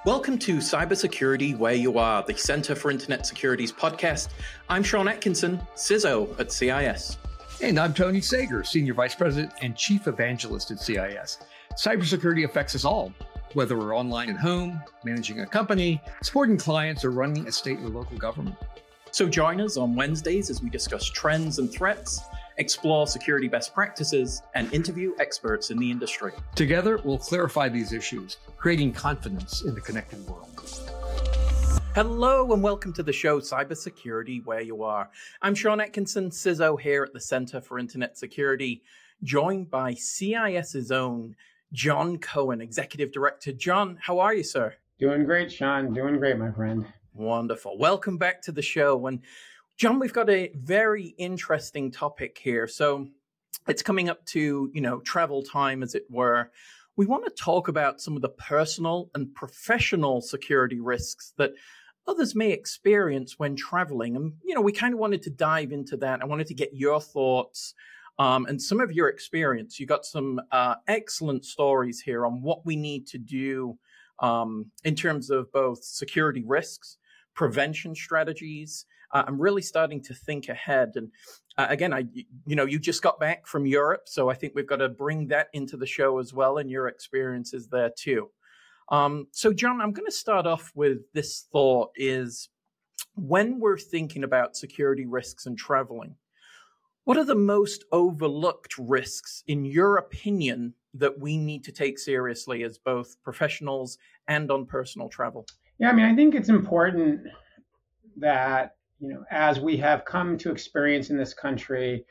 Welcome to Cybersecurity Where You Are, the Center for Internet Security's podcast. I'm Sean Atkinson, CISO at CIS. And I'm Tony Sager, Senior Vice President and Chief Evangelist at CIS. Cybersecurity affects us all, whether we're online at home, managing a company, supporting clients, or running a state or local government. So join us on Wednesdays as we discuss trends and threats, explore security best practices, and interview experts in the industry. Together, we'll clarify these issues, creating confidence in the connected world. Hello and welcome to the show, Cybersecurity Where You Are. I'm Sean Atkinson, CISO here at the Center for Internet Security, joined by CIS's own John Cohen, Executive Director. John, how are you, sir? Doing great, Sean. Doing great, my friend. Wonderful. Welcome back to the show. And John, we've got a very interesting topic here. So it's coming up to, travel time, as it were. We want to talk about some of the personal and professional security risks that others may experience when traveling. And, we kind of wanted to dive into that. I wanted to get your thoughts and some of your experience. You got some excellent stories here on what we need to do in terms of both security risks, prevention strategies. I'm really starting to think ahead. And again, you just got back from Europe, so I think we've got to bring that into the show as well, and your experiences there too. So John, I'm going to start off with this thought is, when we're thinking about security risks and traveling, what are the most overlooked risks, in your opinion, that we need to take seriously as both professionals and on personal travel? Yeah, I think it's important that, as we have come to experience in this country,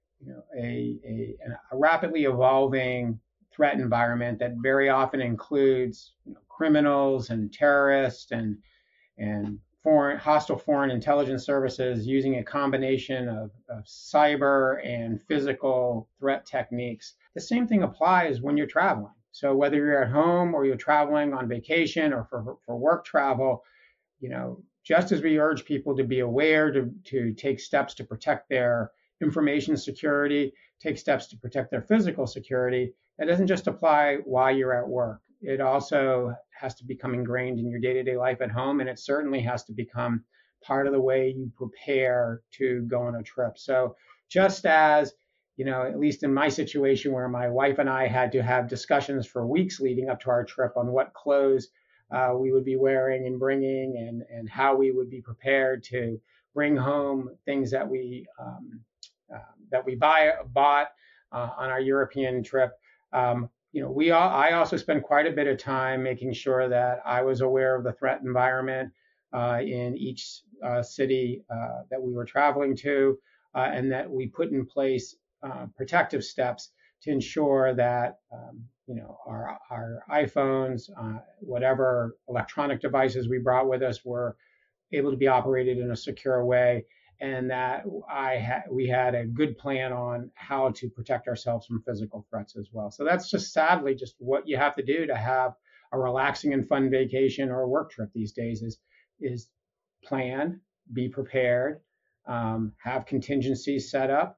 a rapidly evolving threat environment that very often includes criminals and terrorists and hostile foreign intelligence services using a combination of cyber and physical threat techniques. The same thing applies when you're traveling. So whether you're at home or you're traveling on vacation or for work travel, just as we urge people to be aware, to take steps to protect their information security, take steps to protect their physical security, that doesn't just apply while you're at work. It also has to become ingrained in your day-to-day life at home, and it certainly has to become part of the way you prepare to go on a trip. So just as at least in my situation where my wife and I had to have discussions for weeks leading up to our trip on what clothes we would be wearing and bringing and how we would be prepared to bring home things that we bought on our European trip. I also spent quite a bit of time making sure that I was aware of the threat environment in each city that we were traveling to, and that we put in place protective steps to ensure that our iPhones, whatever electronic devices we brought with us, were able to be operated in a secure way, and that we had a good plan on how to protect ourselves from physical threats as well. So that's just sadly just what you have to do to have a relaxing and fun vacation or a work trip these days is plan, be prepared, have contingencies set up,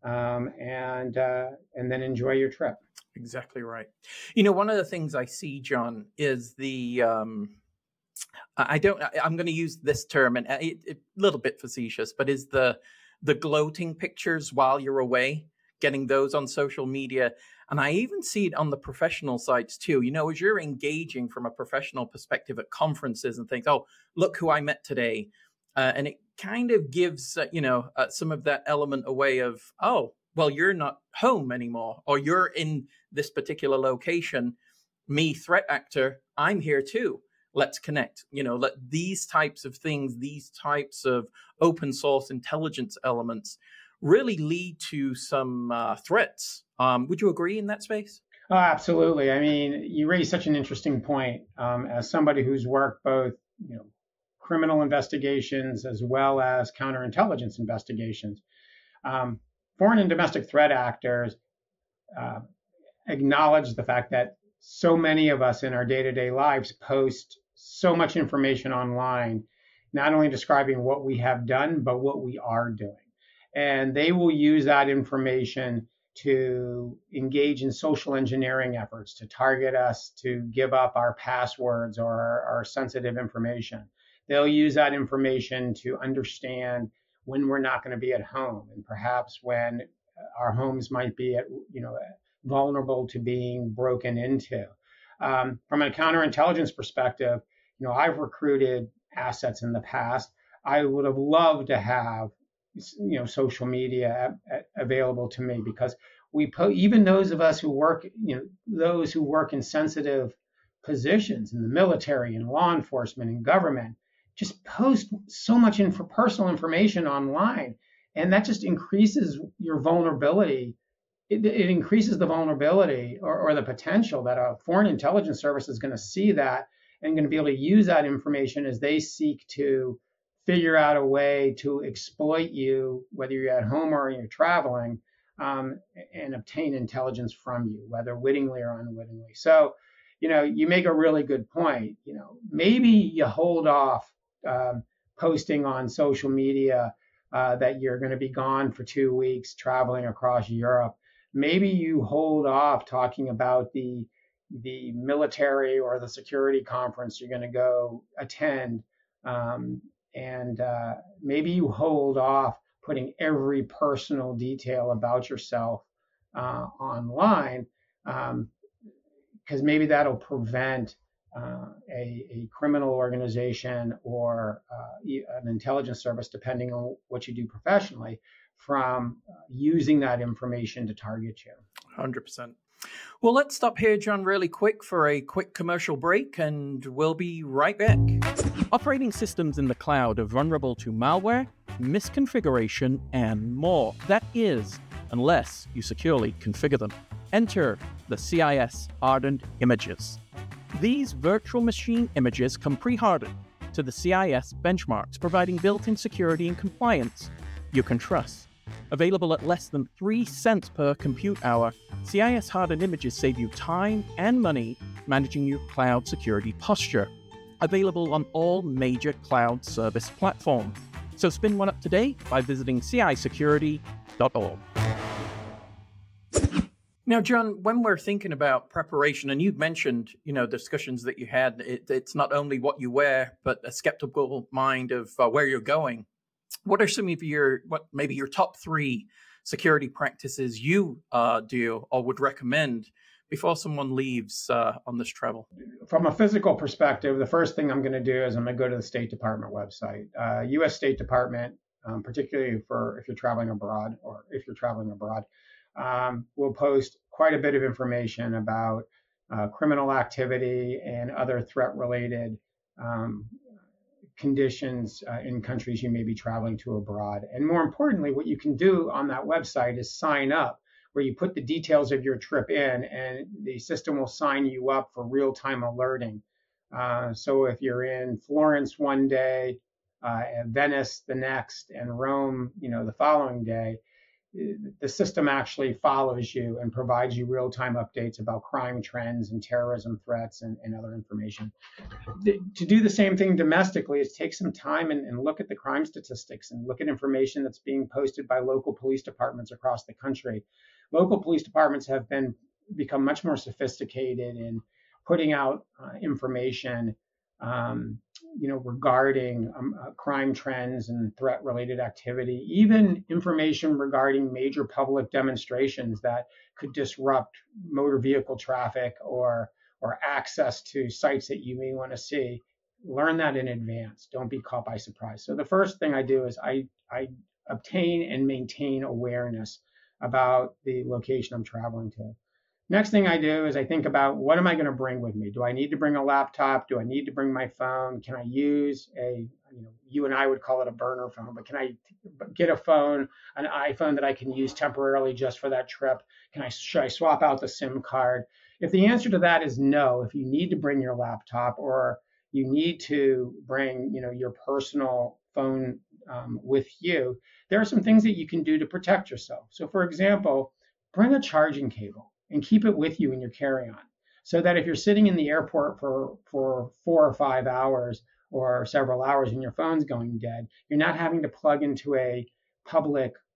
and then enjoy your trip. Exactly right. One of the things I see, John, is I'm going to use this term, and a little bit facetious, but is the gloating pictures while you're away, getting those on social media. And I even see it on the professional sites too. As you're engaging from a professional perspective at conferences and things, oh, look who I met today. And it kind of gives, some of that element away of, oh, well, you're not home anymore, or you're in this particular location. Me, threat actor, I'm here too. Let's connect. Let these types of things, these types of open source intelligence elements really lead to some threats. Would you agree in that space? Oh, absolutely. You raise such an interesting point. As somebody who's worked both, criminal investigations as well as counterintelligence investigations, foreign and domestic threat actors acknowledge the fact that so many of us in our day-to-day lives post so much information online, not only describing what we have done, but what we are doing. And they will use that information to engage in social engineering efforts, to target us, to give up our passwords or our sensitive information. They'll use that information to understand when we're not going to be at home, and perhaps when our homes might be vulnerable to being broken into. From a counterintelligence perspective, I've recruited assets in the past. I would have loved to have social media available to me, because even those of us who work, those who work in sensitive positions in the military and law enforcement and government, just post so much personal information online, and that just increases your vulnerability. It increases the vulnerability or the potential that a foreign intelligence service is going to see that and going to be able to use that information as they seek to figure out a way to exploit you, whether you're at home or you're traveling, and obtain intelligence from you, whether wittingly or unwittingly. So, you make a really good point. Maybe you hold off posting on social media that you're going to be gone for 2 weeks traveling across Europe. Maybe you hold off talking about the military or the security conference you're going to go attend. And maybe you hold off putting every personal detail about yourself online, because maybe that'll prevent a criminal organization or an intelligence service, depending on what you do professionally, from using that information to target you. 100%. Well, let's stop here, John, really quick for a quick commercial break, and we'll be right back. Operating systems in the cloud are vulnerable to malware, misconfiguration, and more. That is, unless you securely configure them. Enter the CIS hardened images. These virtual machine images come pre-hardened to the CIS benchmarks, providing built-in security and compliance you can trust. Available at less than 3 cents per compute hour, CIS hardened images save you time and money managing your cloud security posture. Available on all major cloud service platforms. So spin one up today by visiting cisecurity.org. Now, John, when we're thinking about preparation, and you've mentioned, discussions that you had, it's not only what you wear, but a skeptical mind of where you're going. What are some of your top 3 security practices you do or would recommend before someone leaves on this travel? From a physical perspective, the first thing I'm going to do is I'm going to go to the State Department website. U.S. State Department, particularly if you're traveling abroad, will post quite a bit of information about criminal activity and other threat-related conditions in countries you may be traveling to abroad. And more importantly, what you can do on that website is sign up, where you put the details of your trip in, and the system will sign you up for real-time alerting. So if you're in Florence one day, Venice the next, and Rome, the following day, the system actually follows you and provides you real-time updates about crime trends and terrorism threats and other information. To do the same thing domestically is take some time and look at the crime statistics and look at information that's being posted by local police departments across the country. Local police departments have become much more sophisticated in putting out information regarding crime trends and threat-related activity, even information regarding major public demonstrations that could disrupt motor vehicle traffic or access to sites that you may want to see. Learn that in advance. Don't be caught by surprise. So the first thing I do is I obtain and maintain awareness about the location I'm traveling to. Next thing I do is I think about, what am I going to bring with me? Do I need to bring a laptop? Do I need to bring my phone? Can I use you and I would call it a burner phone, but can I get a phone, an iPhone that I can use temporarily just for that trip? Should I swap out the SIM card? If the answer to that is no, if you need to bring your laptop or you need to bring, your personal phone with you, there are some things that you can do to protect yourself. So for example, bring a charging cable and keep it with you in your carry-on, so that if you're sitting in the airport for 4 or 5 hours or several hours and your phone's going dead, you're not having to plug into a public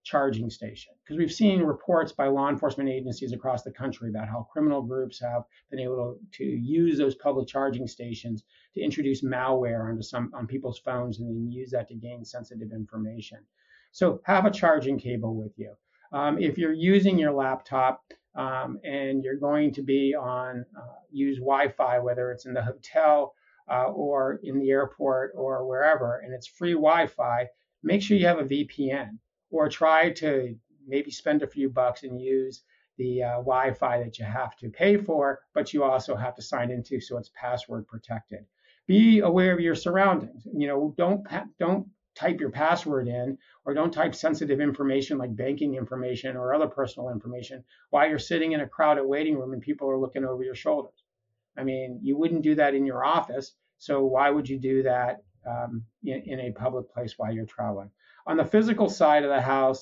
charging station, because we've seen reports by law enforcement agencies across the country about how criminal groups have been able to use those public charging stations to introduce malware on people's phones and then use that to gain sensitive information. So have a charging cable with you. If you're using your laptop and you're going to be use Wi-Fi, whether it's in the hotel or in the airport or wherever, and it's free Wi-Fi, make sure you have a VPN, or try to maybe spend a few bucks and use the Wi-Fi that you have to pay for, but you also have to sign into, so it's password protected. Be aware of your surroundings. Don't type your password in, or don't type sensitive information like banking information or other personal information while you're sitting in a crowded waiting room and people are looking over your shoulders. I mean, you wouldn't do that in your office, so why would you do that in a public place while you're traveling? On the physical side of the house,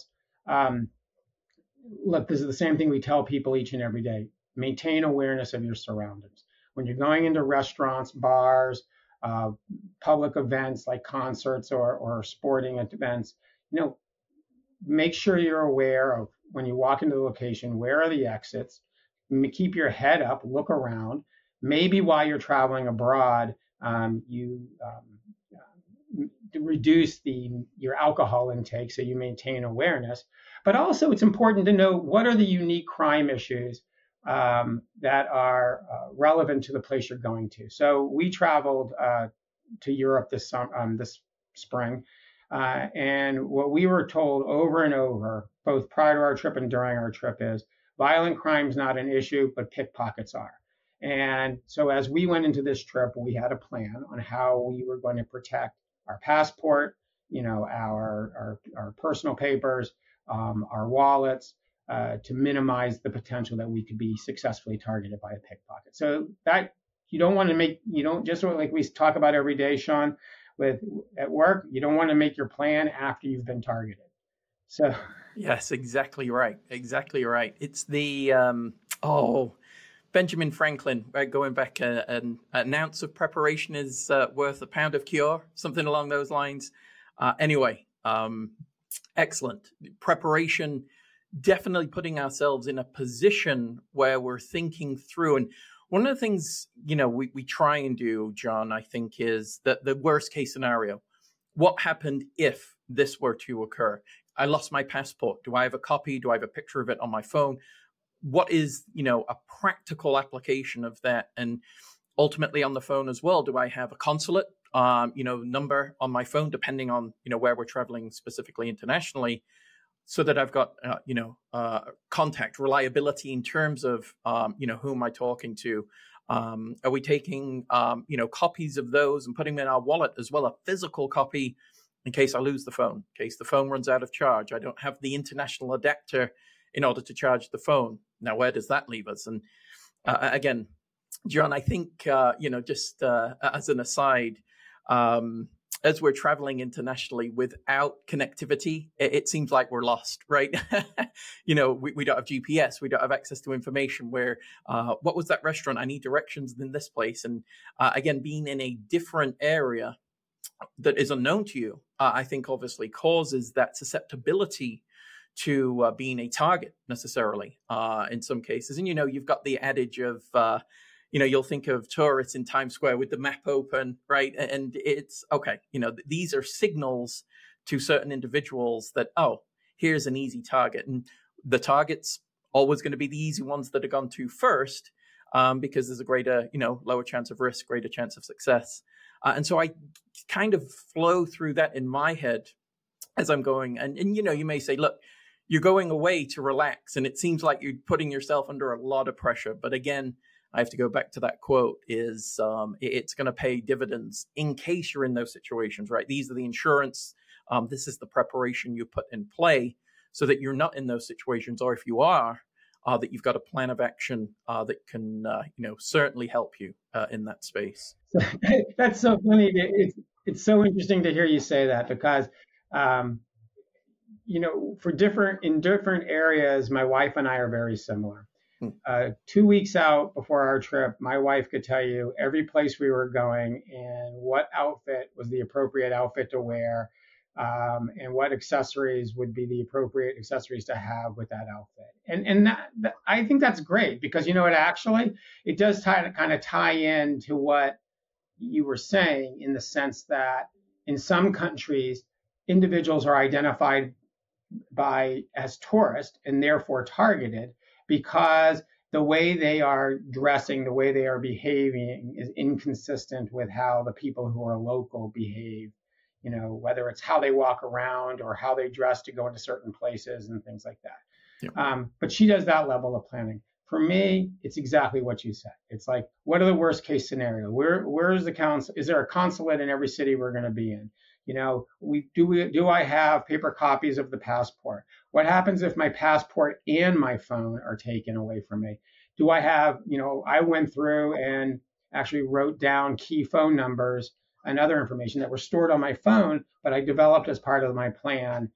look, this is the same thing we tell people each and every day. Maintain awareness of your surroundings. When you're going into restaurants, bars, public events like concerts or sporting events, make sure you're aware of, when you walk into the location, where are the exits. Keep your head up, look around. Maybe while you're traveling abroad, you reduce your alcohol intake so you maintain awareness. But also, it's important to know what are the unique crime issues that are relevant to the place you're going to. So we traveled to Europe this spring, and what we were told over and over, both prior to our trip and during our trip, is violent crime is not an issue, but pickpockets are. And so as we went into this trip, we had a plan on how we were going to protect our passport, our personal papers, our wallets, to minimize the potential that we could be successfully targeted by a pickpocket. So that you don't just like we talk about every day, Sean, at work, you don't want to make your plan after you've been targeted. So yes, exactly right. Exactly right. It's the Benjamin Franklin, going back, an ounce of preparation is worth a pound of cure, something along those lines. Excellent. Preparation, definitely putting ourselves in a position where we're thinking through. And one of the things, we try and do, John, I think, is that the worst case scenario. What happened if this were to occur? I lost my passport. Do I have a copy? Do I have a picture of it on my phone? What is, a practical application of that? And ultimately on the phone as well, do I have a consulate, number on my phone, depending on, where we're traveling specifically internationally, so that I've got, contact reliability in terms of, who am I talking to? Are we taking, copies of those and putting them in our wallet as well, a physical copy in case I lose the phone, in case the phone runs out of charge? I don't have the international adapter in order to charge the phone. Now, where does that leave us? And again, John, I think, just as an aside, as we're traveling internationally without connectivity, it seems like we're lost, right? We don't have GPS. We don't have access to information where, what was that restaurant? I need directions in this place. And again, being in a different area that is unknown to you, I think obviously causes that susceptibility to being a target necessarily in some cases. And, you've got the adage of, you'll think of tourists in Times Square with the map open, right? And it's, okay, these are signals to certain individuals that, here's an easy target. And the target's always going to be the easy ones that are gone to first, because there's a greater, lower chance of risk, greater chance of success. And so I kind of flow through that in my head as I'm going. And you may say, look, you're going away to relax, and it seems like you're putting yourself under a lot of pressure. But again, I have to go back to that quote, is it's going to pay dividends in case you're in those situations, right? These are the insurance. This is the preparation you put in play so that you're not in those situations. Or if you are, that you've got a plan of action that can, certainly help you in that space. That's so funny. It's so interesting to hear you say that, because, in different areas, my wife and I are very similar. 2 weeks out before our trip, my wife could tell you every place we were going and what outfit was the appropriate outfit to wear, and what accessories would be the appropriate accessories to have with that outfit. And that I think that's great because, it does kind of tie in to what you were saying, in the sense that in some countries, individuals are identified as tourists and therefore targeted because the way they are dressing, the way they are behaving is inconsistent with how the people who are local behave, whether it's how they walk around or how they dress to go into certain places and things like that. Yeah. But she does that level of planning. For me, it's exactly what you said. It's like, what are the worst case scenario? Where is the council? Is there a consulate in every city we're going to be in? Do I have paper copies of the passport? What happens if my passport and my phone are taken away from me? Do I have, I went through and actually wrote down key phone numbers and other information that were stored on my phone, but I developed as part of my plan,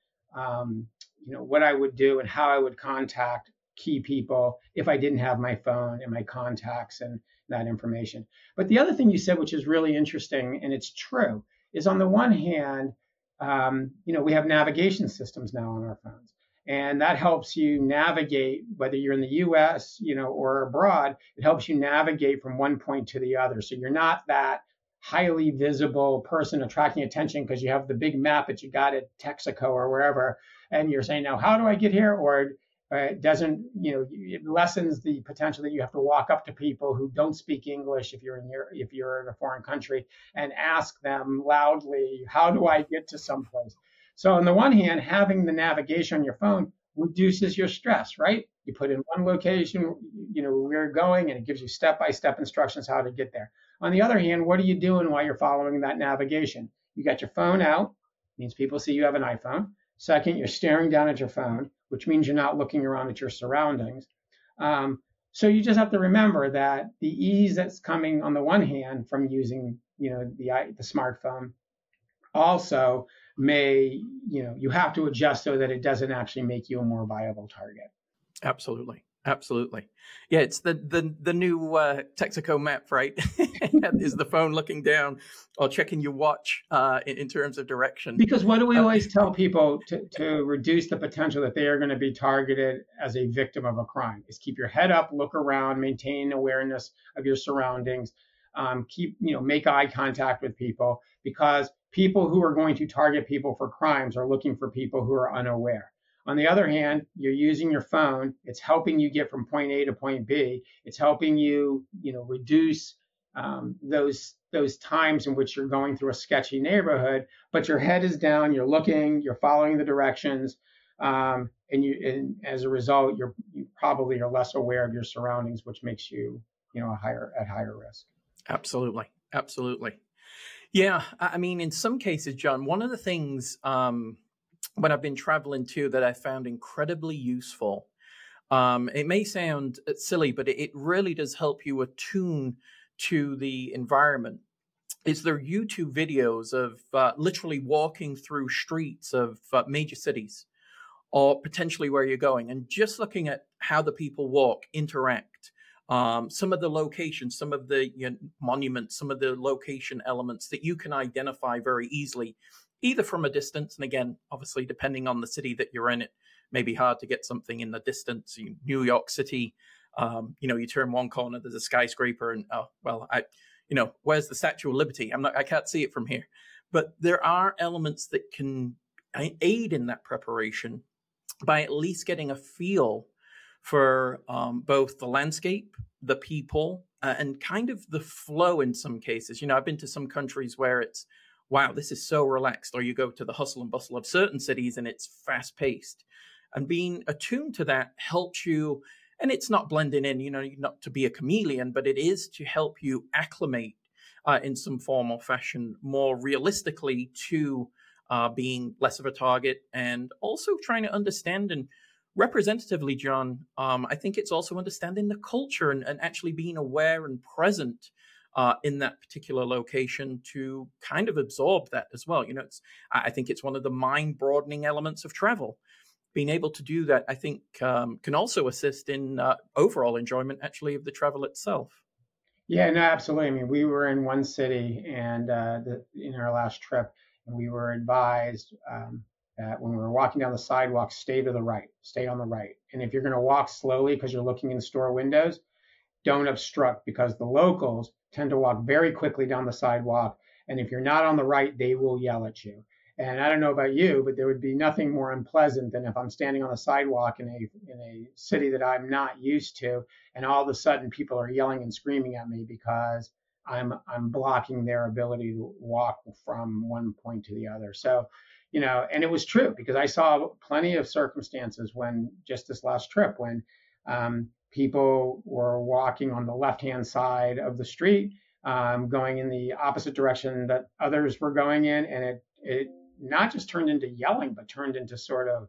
what I would do and how I would contact key people if I didn't have my phone and my contacts and that information. But the other thing you said, which is really interesting, and it's true, is on the one hand, we have navigation systems now on our phones, and that helps you navigate, whether you're in the U.S., or abroad. It helps you navigate from one point to the other. So you're not that highly visible person attracting attention because you have the big map that you got at Texaco or wherever, and you're saying, now, how do I get here? Or it doesn't, it lessens the potential that you have to walk up to people who don't speak English if you're in a foreign country and ask them loudly, how do I get to someplace? So on the one hand, having the navigation on your phone reduces your stress, right? You put in one location, where you're going, and it gives you step-by-step instructions how to get there. On the other hand, what are you doing while you're following that navigation? You got your phone out, means people see you have an iPhone. Second, you're staring down at your phone, which means you're not looking around at your surroundings. So you just have to remember that the ease that's coming on the one hand from using, the smartphone, also may, you have to adjust so that it doesn't actually make you a more viable target. Absolutely. Yeah, it's the new Texaco map, right? Is the phone looking down or checking your watch in terms of direction? Because what do we always tell people to reduce the potential that they are going to be targeted as a victim of a crime? Is keep your head up, look around, maintain awareness of your surroundings, make eye contact with people, because people who are going to target people for crimes are looking for people who are unaware. On the other hand, you're using your phone. It's helping you get from point A to point B. It's helping you, reduce those times in which you're going through a sketchy neighborhood. But your head is down. You're looking. You're following the directions, and as a result, you probably are less aware of your surroundings, which makes you, at higher risk. Absolutely. Yeah, I mean, in some cases, John, one of the things when I've been traveling too that I found incredibly useful, it may sound silly, but it really does help you attune to the environment, is there YouTube videos of literally walking through streets of major cities or potentially where you're going and just looking at how the people walk, interact. Some of the locations, some of the monuments, some of the location elements that you can identify very easily, either from a distance, and again, obviously, depending on the city that you're in, it may be hard to get something in the distance. New York City, you turn one corner, there's a skyscraper, and where's the Statue of Liberty? I can't see it from here. But there are elements that can aid in that preparation by at least getting a feel for both the landscape, the people, and kind of the flow in some cases. I've been to some countries where it's, wow, this is so relaxed. Or you go to the hustle and bustle of certain cities and it's fast paced. And being attuned to that helps you, and it's not blending in, not to be a chameleon, but it is to help you acclimate in some form or fashion more realistically to being less of a target, and also trying to understand and representatively, John, I think it's also understanding the culture and actually being aware and present in that particular location to kind of absorb that as well. I think it's one of the mind-broadening elements of travel. Being able to do that, I think, can also assist in overall enjoyment, actually, of the travel itself. Yeah, no, absolutely. I mean, we were in one city and in our last trip, and we were advised that when we were walking down the sidewalk, stay to the right, stay on the right. And if you're going to walk slowly because you're looking in store windows, don't obstruct, because the locals tend to walk very quickly down the sidewalk. And if you're not on the right, they will yell at you. And I don't know about you, but there would be nothing more unpleasant than if I'm standing on the sidewalk in a city that I'm not used to, and all of a sudden people are yelling and screaming at me because I'm blocking their ability to walk from one point to the other. So, and it was true, because I saw plenty of circumstances when, just this last trip, when people were walking on the left-hand side of the street, going in the opposite direction that others were going in, and it not just turned into yelling, but turned into sort of,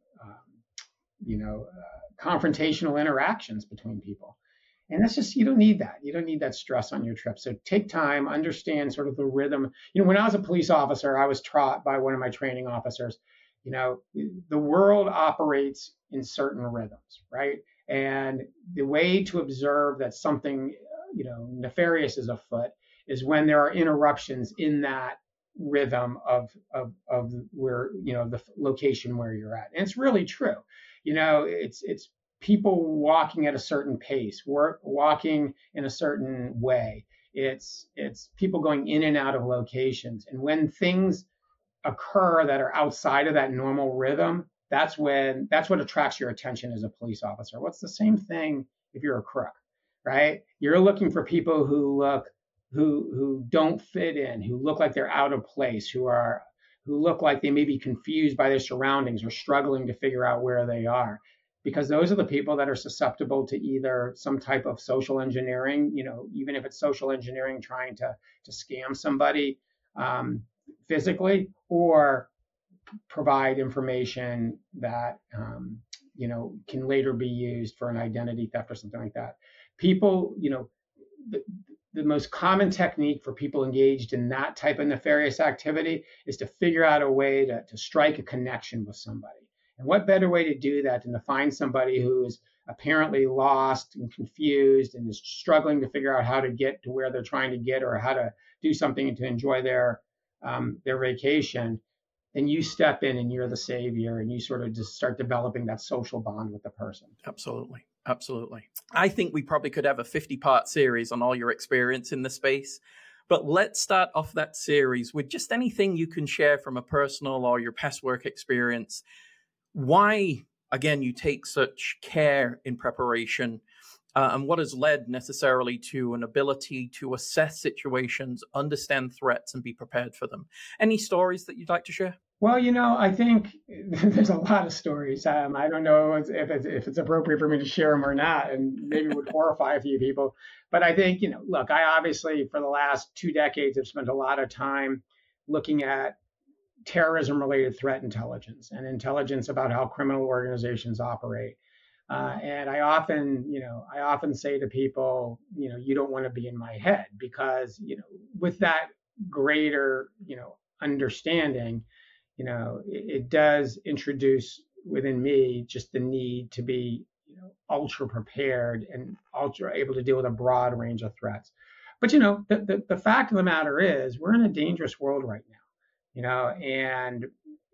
confrontational interactions between people. And that's just, you don't need that. You don't need that stress on your trip. So take time, understand sort of the rhythm. When I was a police officer, I was taught by one of my training officers, the world operates in certain rhythms, right? And the way to observe that something, nefarious is afoot is when there are interruptions in that rhythm of where, the location where you're at. And it's really true. It's people walking at a certain pace, walking in a certain way. It's people going in and out of locations. And when things occur that are outside of that normal rhythm, that's what attracts your attention as a police officer. What's the same thing if you're a crook, right? You're looking for people who don't fit in, who look like they're out of place, who look like they may be confused by their surroundings or struggling to figure out where they are. Because those are the people that are susceptible to either some type of social engineering, even if it's social engineering trying to scam somebody physically, or provide information that can later be used for an identity theft or something like that. People, the most common technique for people engaged in that type of nefarious activity is to figure out a way to strike a connection with somebody. And what better way to do that than to find somebody who is apparently lost and confused and is struggling to figure out how to get to where they're trying to get, or how to do something to enjoy their vacation. Then you step in and you're the savior, and you sort of just start developing that social bond with the person. Absolutely. Absolutely. I think we probably could have a 50-part series on all your experience in the space. But let's start off that series with just anything you can share from a personal or your past work experience. Why, again, you take such care in preparation, and what has led necessarily to an ability to assess situations, understand threats, and be prepared for them. Any stories that you'd like to share? Well, I think there's a lot of stories. I don't know if it's appropriate for me to share them or not, and maybe it would horrify a few people. But I think, look, I obviously for the last 2 decades have spent a lot of time looking at terrorism-related threat intelligence and intelligence about how criminal organizations operate. And I often say to people, you don't want to be in my head, because, with that greater, understanding, it does introduce within me just the need to be, ultra prepared and ultra able to deal with a broad range of threats. But, the fact of the matter is we're in a dangerous world right now, and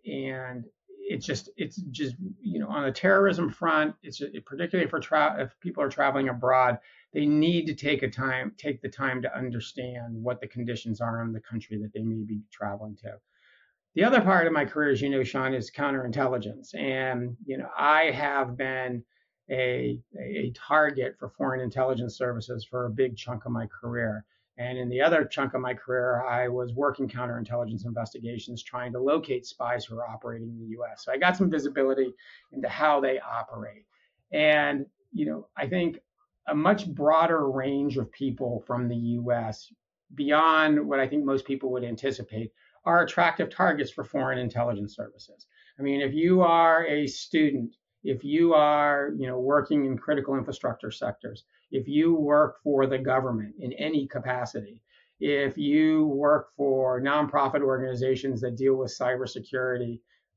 it's just on the terrorism front, particularly if people are traveling abroad, they need to take the time to understand what the conditions are in the country that they may be traveling to. The other part of my career, as Sean, is counterintelligence. And, I have been a target for foreign intelligence services for a big chunk of my career. And in the other chunk of my career, I was working counterintelligence investigations, trying to locate spies who are operating in the U.S. So I got some visibility into how they operate. And, I think a much broader range of people from the U.S., beyond what I think most people would anticipate, are attractive targets for foreign intelligence services. I mean, if you are a student, if you are, working in critical infrastructure sectors, if you work for the government in any capacity, if you work for nonprofit organizations that deal with cybersecurity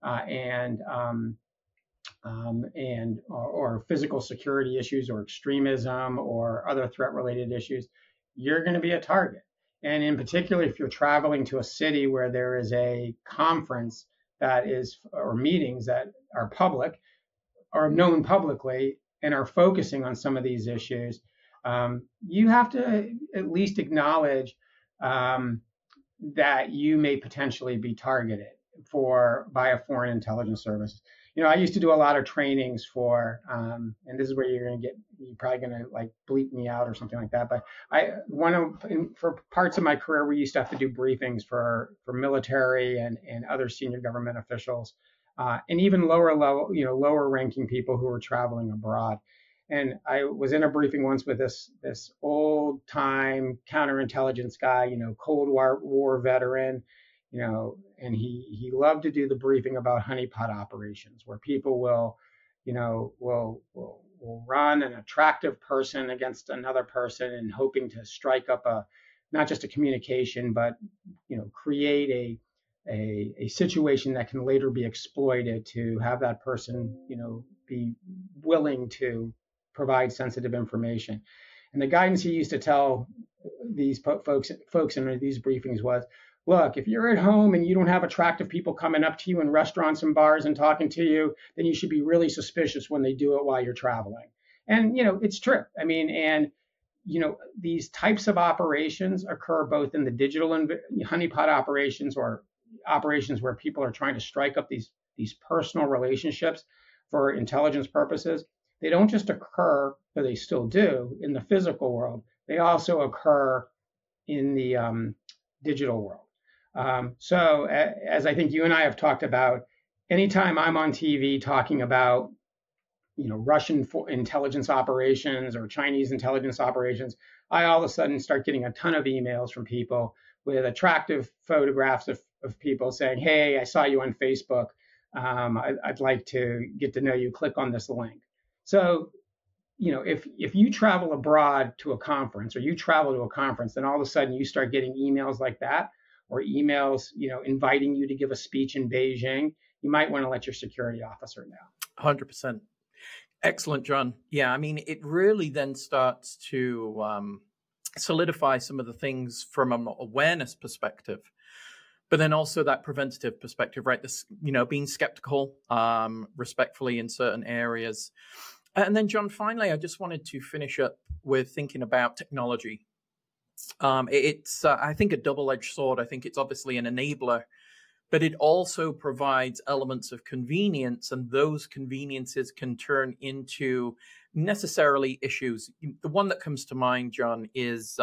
or physical security issues or extremism or other threat-related issues, you're going to be a target. And in particular, if you're traveling to a city where there is a conference that is, or meetings that are public, are known publicly, and are focusing on some of these issues, you have to at least acknowledge that you may potentially be targeted by a foreign intelligence service. I used to do a lot of trainings for, and this is where you're probably going to like bleep me out or something like that. But for parts of my career, we used to have to do briefings for military and other senior government officials, and even lower level, lower ranking people who were traveling abroad. And I was in a briefing once with this old time counterintelligence guy, Cold War veteran, and he loved to do the briefing about honeypot operations, where people will run an attractive person against another person and hoping to strike up not just a communication, but create a situation that can later be exploited to have that person be willing to provide sensitive information. And the guidance he used to tell these folks in these briefings was, look, if you're at home and you don't have attractive people coming up to you in restaurants and bars and talking to you, then you should be really suspicious when they do it while you're traveling. And, it's true. I mean, and, these types of operations occur both in the digital honeypot operations, or operations where people are trying to strike up these personal relationships for intelligence purposes. They don't just occur, but they still do, in the physical world. They also occur in the digital world. So as I think you and I have talked about, anytime I'm on TV talking about, Russian intelligence operations or Chinese intelligence operations, I all of a sudden start getting a ton of emails from people with attractive photographs of people saying, hey, I saw you on Facebook. I'd like to get to know you. Click on this link. So, if you travel abroad to a conference, or you travel to a conference, then all of a sudden you start getting emails like that, or emails, inviting you to give a speech in Beijing, you might want to let your security officer know. 100%. Excellent, John. Yeah, I mean, it really then starts to solidify some of the things from an awareness perspective, but then also that preventative perspective, right? This, being skeptical, respectfully in certain areas. And then, John, finally, I just wanted to finish up with thinking about technology. It's, I think, a double-edged sword. I think it's obviously an enabler, but it also provides elements of convenience, and those conveniences can turn into necessarily issues. The one that comes to mind, John, is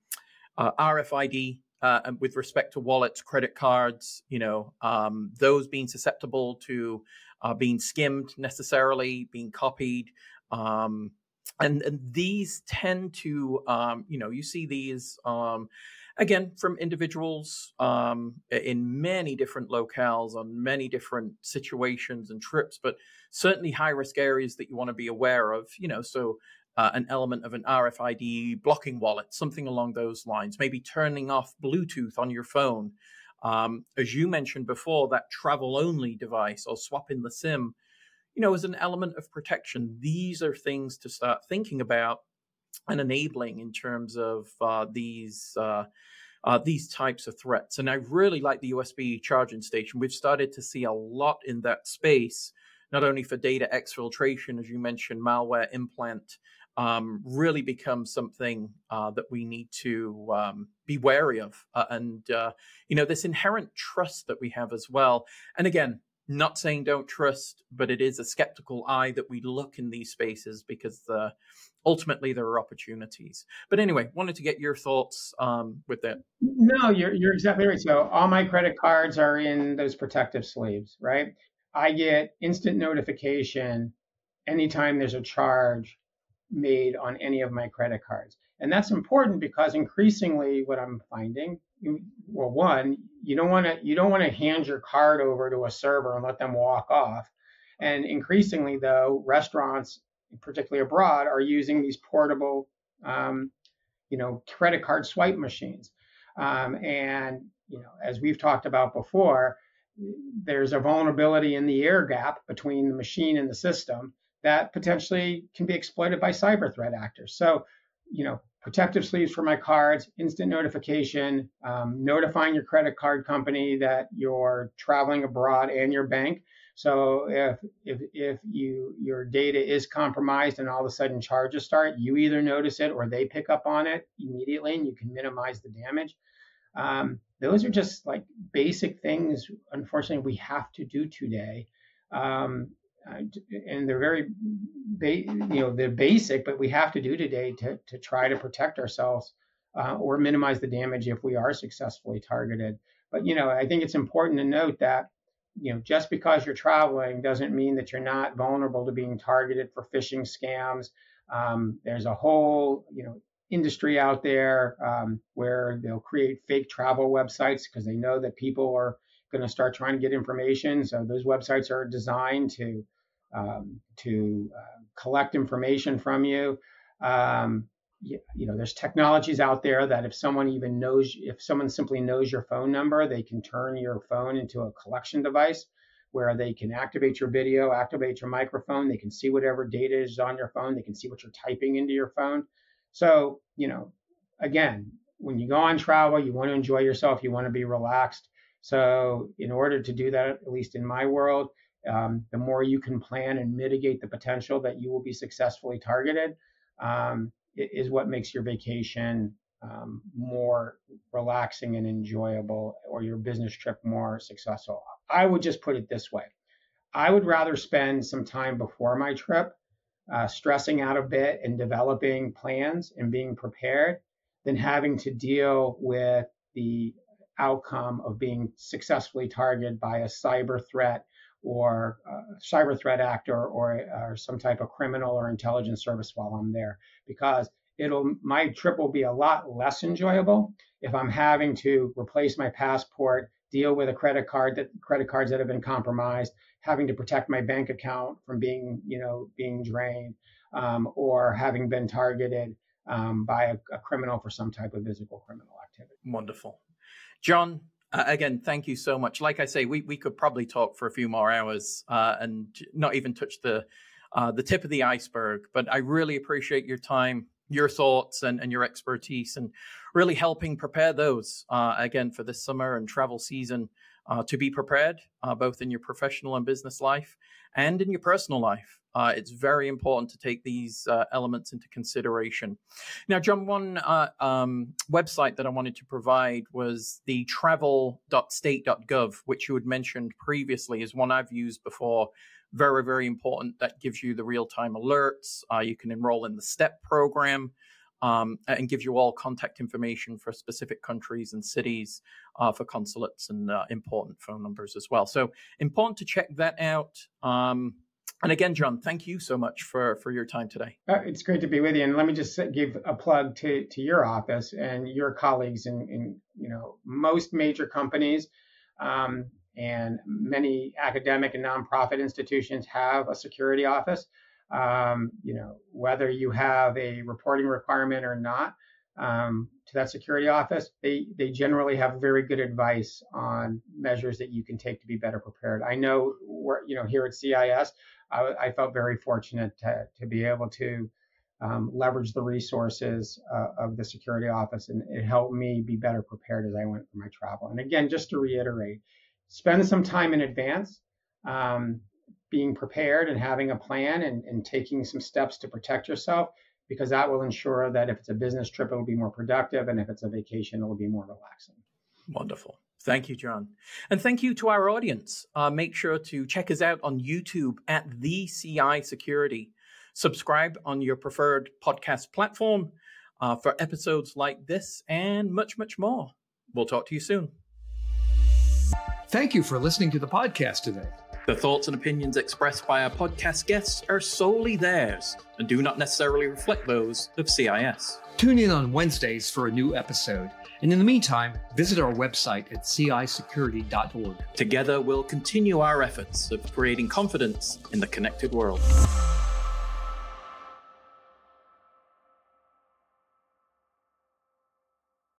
RFID with respect to wallets, credit cards, those being susceptible to being skimmed necessarily, being copied. And these tend to, you see these, again, from individuals in many different locales, on many different situations and trips, but certainly high-risk areas that you want to be aware of, so an element of an RFID blocking wallet, something along those lines, maybe turning off Bluetooth on your phone. As you mentioned before, that travel-only device, or swapping the SIM, as an element of protection. These are things to start thinking about and enabling in terms of these types of threats. And I really like the USB charging station. We've started to see a lot in that space, not only for data exfiltration, as you mentioned, malware implant, really becomes something that we need to be wary of. And this inherent trust that we have as well. And again, not saying don't trust, but it is a skeptical eye that we look in these spaces, because ultimately there are opportunities. But anyway, wanted to get your thoughts with that. No, you're exactly right. So all my credit cards are in those protective sleeves, right? I get instant notification anytime there's a charge made on any of my credit cards. And that's important because increasingly what I'm finding, well, one, you don't want to hand your card over to a server and let them walk off. And increasingly, though, restaurants, particularly abroad, are using these portable, credit card swipe machines. And as we've talked about before, there's a vulnerability in the air gap between the machine and the system that potentially can be exploited by cyber threat actors. So, protective sleeves for my cards, instant notification, notifying your credit card company that you're traveling abroad and your bank. So if your data is compromised and all of a sudden charges start, you either notice it or they pick up on it immediately, and you can minimize the damage. Those are just like basic things, unfortunately, we have to do today. And they're very, they're basic, but we have to do today to try to protect ourselves or minimize the damage if we are successfully targeted. But, I think it's important to note that, just because you're traveling doesn't mean that you're not vulnerable to being targeted for phishing scams. There's a whole, industry out there where they'll create fake travel websites because they know that people are going to start trying to get information. So those websites are designed to collect information from you. There's technologies out there that if someone simply knows your phone number, they can turn your phone into a collection device where they can activate your video, activate your microphone. They can see whatever data is on your phone. They can see what you're typing into your phone. So, again, when you go on travel, you want to enjoy yourself. You want to be relaxed. So in order to do that, at least in my world, the more you can plan and mitigate the potential that you will be successfully targeted is what makes your vacation more relaxing and enjoyable, or your business trip more successful. I would just put it this way. I would rather spend some time before my trip stressing out a bit and developing plans and being prepared than having to deal with the outcome of being successfully targeted by a cyber threat or a cyber threat actor or some type of criminal or intelligence service while I'm there, because my trip will be a lot less enjoyable if I'm having to replace my passport, deal with credit cards that have been compromised, having to protect my bank account from being drained, or having been targeted by a criminal for some type of physical criminal activity. Wonderful. John, again, thank you so much. Like I say, we could probably talk for a few more hours and not even touch the tip of the iceberg, but I really appreciate your time, your thoughts and your expertise, and really helping prepare those, again, for this summer and travel season, to be prepared, both in your professional and business life and in your personal life. It's very important to take these elements into consideration. Now, John, one website that I wanted to provide was the travel.state.gov, which you had mentioned previously, is one I've used before. Very, very important. That gives you the real-time alerts. You can enroll in the STEP program and gives you all contact information for specific countries and cities, for consulates and important phone numbers as well. So important to check that out. And again, John, thank you so much for your time today. It's great to be with you. And let me just give a plug to your office and your colleagues in most major companies. And many academic and nonprofit institutions have a security office. Whether you have a reporting requirement or not to that security office, they generally have very good advice on measures that you can take to be better prepared. I know here at CIS, I felt very fortunate to be able to leverage the resources of the security office, and it helped me be better prepared as I went for my travel. And again, just to reiterate, spend some time in advance being prepared and having a plan and taking some steps to protect yourself, because that will ensure that if it's a business trip, it will be more productive. And if it's a vacation, it will be more relaxing. Wonderful. Thank you, John. And thank you to our audience. Make sure to check us out on YouTube at The CI Security. Subscribe on your preferred podcast platform for episodes like this and much, much more. We'll talk to you soon. Thank you for listening to the podcast today. The thoughts and opinions expressed by our podcast guests are solely theirs and do not necessarily reflect those of CIS. Tune in on Wednesdays for a new episode. And in the meantime, visit our website at cisecurity.org. Together, we'll continue our efforts of creating confidence in the connected world.